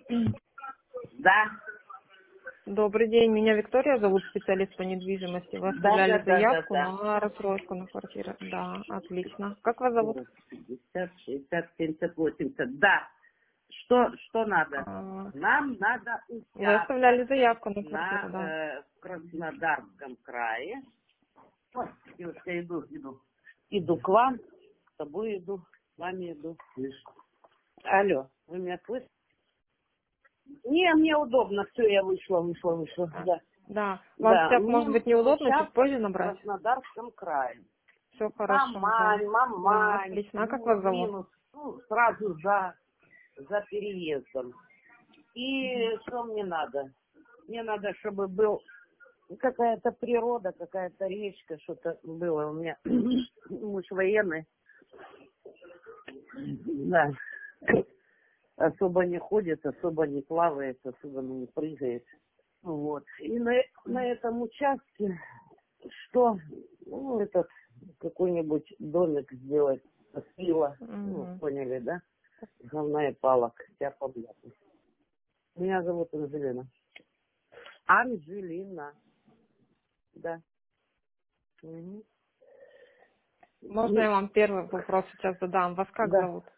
Да, Добрый день, меня Виктория зовут, специалист по недвижимости. Вы да, да, оставляли да, да, заявку да. на рассрочку на квартиру. Да, отлично. Как вас зовут? 40, 50, 60, 70, 80. Да. Что надо? А, Нам надо Вы участок оставляли заявку на квартиру, на да. Краснодарском крае. Ой, девушка, иду. Иду к вам, с тобой иду, с вами иду. Алло, вы меня слышите? Не, мне удобно, все, я вышла. А, Да. Да. Вам Да, сейчас мне может быть нужен неудобно, чуть участок позже в набрать? Краснодарском крае. Все хорошо, да. Да, Мамань, отлично. А как вас зовут? плюс-минус, ну, сразу за переездом. И что мне надо? Мне надо, чтобы был какая-то природа, какая-то речка, что-то было у меня. Муж военный, да, особо не ходит, особо не плавает, особо не прыгает. Вот. И на этом участке, что, ну, этот какой-нибудь домик сделать, слива, ну, Мгм. поняли, да? Говна и палок, вся поблядность. Меня зовут Анжелина. Анжелина, да. Мгм. Можно я вам первый вопрос сейчас задам? Вас как Да. зовут?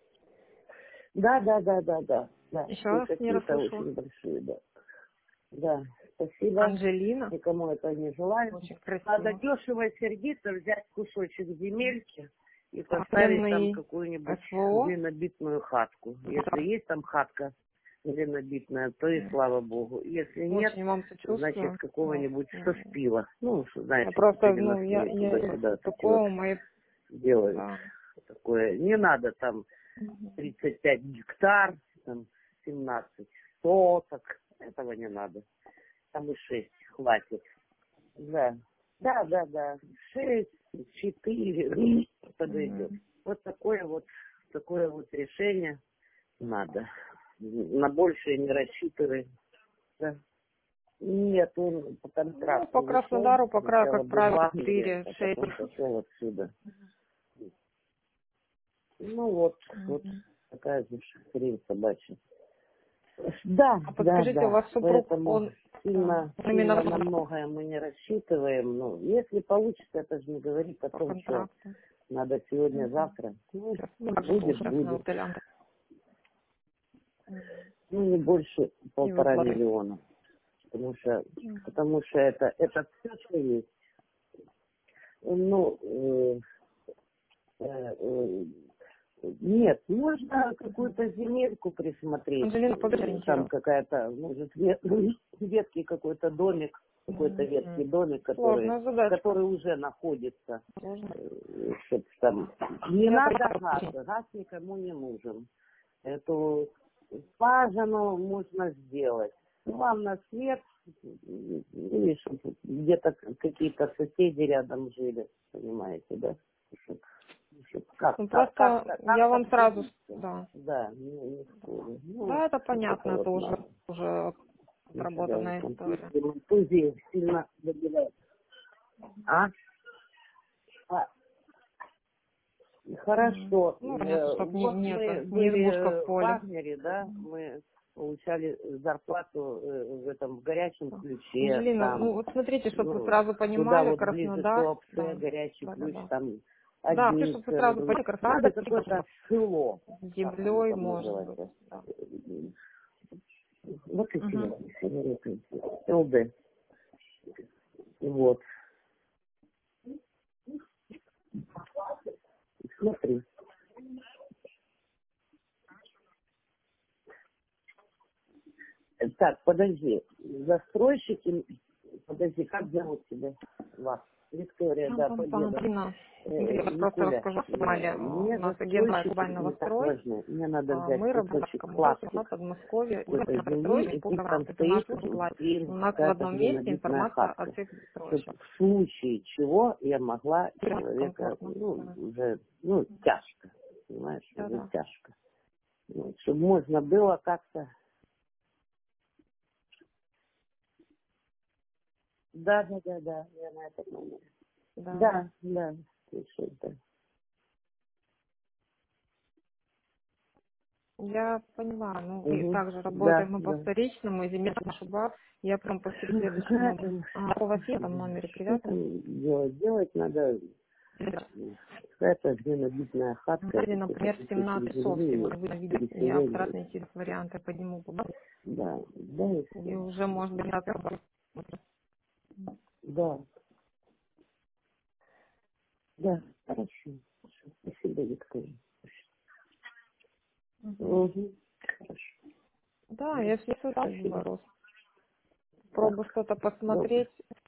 Да. Еще Вы раз не какие-то расслышала. очень большие, да. Да, спасибо. Анжелина. Никому это не желаю. Очень Надо красиво. дешево и сердито взять кусочек земельки и поставить там Военный какую-нибудь СВО. глинобитную хатку. Если есть там хатка глинобитная, то и слава богу. Если нет, Очень вам значит сочувствую. Вот. какого-нибудь Ну, соспила. Ну, что, я знаете, просто, переносные туда-сюда такие такое вот у моей, делают. да. Такое. Не надо там Мгм. 35 гектар, там 17 соток. Этого не надо. Там и 6 хватит. Да. Да. 6, 4 подойдет. Мгм. Вот такое вот решение надо. На большее не рассчитывай. Да. Нет, он по Ну, по контракту ушел. Краснодару, Сначала как был в правило, Вагнере, а 4-6. потом пошел отсюда. Ну вот Мгм. такая же хрень собачья. Да. А подскажите, у вас супруг, Поэтому он, да, сильно, он именно сильно на многое мы не рассчитываем. Ну, если получится, это же не говорит о по том, что контракту? надо Мгм. сегодня-завтра. Ну, Ну, как же получается на будет. отеле? Мгм. Ну, не больше И вы 1,5 миллиона. Потому что это все, что есть. Ну, э, нет, можно какую-то земельку присмотреть. Анжелина, Там ориентировать. какая-то, может, веткий какой-то домик, какой-то веткий домик, Сложная задачка. который уже находится. Сложно. Чтоб там не Я надо понимаю. газ никому не нужен. Эту скважину можно сделать. Ну, вам на свет, или чтоб где-то какие-то соседи рядом жили, понимаете, да? Чтоб Ну, просто я как-то вам сразу, обходиться. да. Да, не спорю. Ну, Да, это вот это понятно, это вот надо. уже Да, отработанная история. контузии сильно добивает. А? А, хорошо. Ну, понятно, чтобы Вот мы нету, не были избушка в в поле. Вагнере, да, мы получали зарплату в горячем ключе, Анжелина, ну там, вот смотрите, чтобы вы ну, сразу туда понимали, вот ближе к Краснодар, Туапсе, да, горячий да, да, ключ, да. там Да, чтобы вы администр. сразу понимали, Надо Краснодар какое-то село, с как оно землей там может быть, называется. да. Вот Угу. эти сигареты. ЛД. Вот. Смотри. Так, подожди. Застройщики. Подожди, как зовут тебя? Вас. Виктория, да, Победа. Антонина, смотрите, я просто Никуля, расскажу, что у мне нас агентство застройщики глобального не так строй. важны. Мне надо взять Мы работаем кусочек в классик Подмосковье, какой-то земли, строящий и по пусть там программе. Это наш стоит уклад. У нас в какая-то одном месте глинобитная информация о хатка. всех Чтобы застройщиках. в случае чего я могла человека, Комфортно. ну, Да. уже, ну, тяжко, понимаешь, уже Да. тяжко. Вот, чтобы можно было как-то. Да, я на этот момент. Да. Да, слушай, да. Я поняла. Ну, и Угу. также Да, работаем мы по да. вторичному, и земля нашу баз. Я прям по следующему Да, номеру. там, А у вас есть там номере что привязан? там делать? Делать надо какая-то гномобитная хатка, Или, это какие-то например, кусочек 17 часов земли, сегодня вы видите. Я переселение. постараюсь найти варианты, подниму по базе. Да, да, и И все. уже, может быть, завтра. Да, да, хорошо. Спасибо, Виктория. Мгм. Угу. Хорошо. Да, я все сюда Спасибо. Рост. Пробую Так, что-то добро. посмотреть.